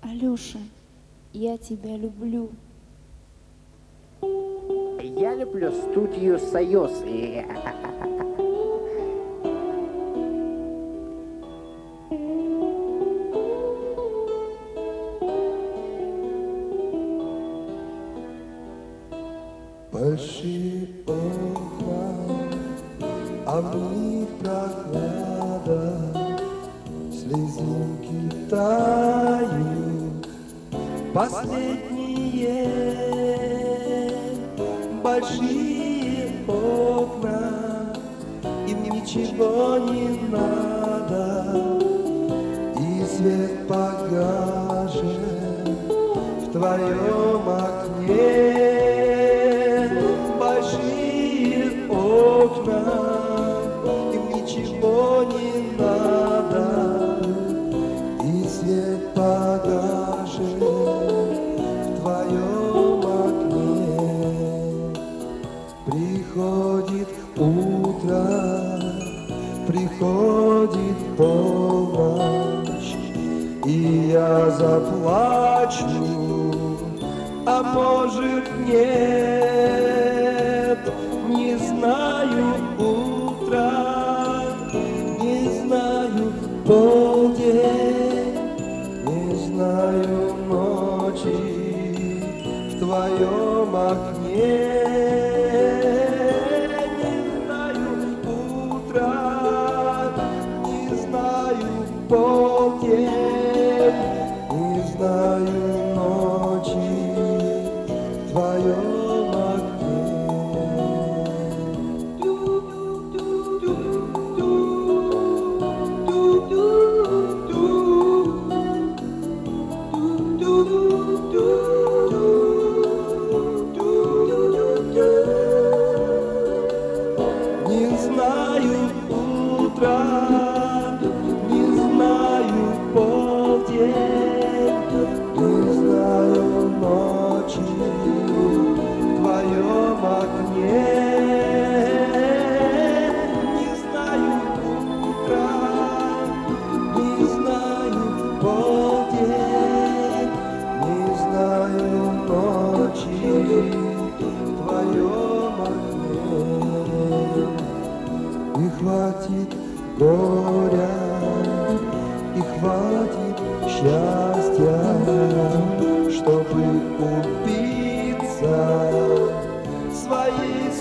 Алёша, я тебя люблю. Я люблю студию «Союз». Большие окна, а в них прохлада, слезинки тают, последние большие окна, им ничего не надо, и свет погашен в твоем окне. Большие окна, им ничего не надо, и свет погашен в твоем окне. Приходит утро, приходит полночь, и я заплачу, а может нет, не знаю утра, не знаю полдень, не знаю ночи в твоем окне. Не знаю утра, не знаю полдень, не знаю ночи в твоем окне. Не знаю утра, не знаю полдень, не знаю ночи в твоем окне. Не знаю утра, не знаю полдень, не знаю ночи в твоем окне. И хватит горя, и хватит счастья, чтобы убиться своей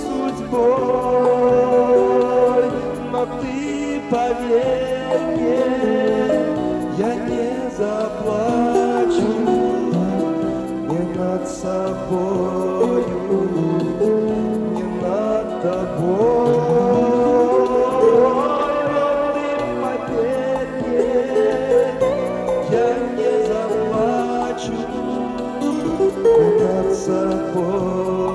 судьбой. Но ты поверь мне, я не заплачу не над собою, не над тобой. Над собой.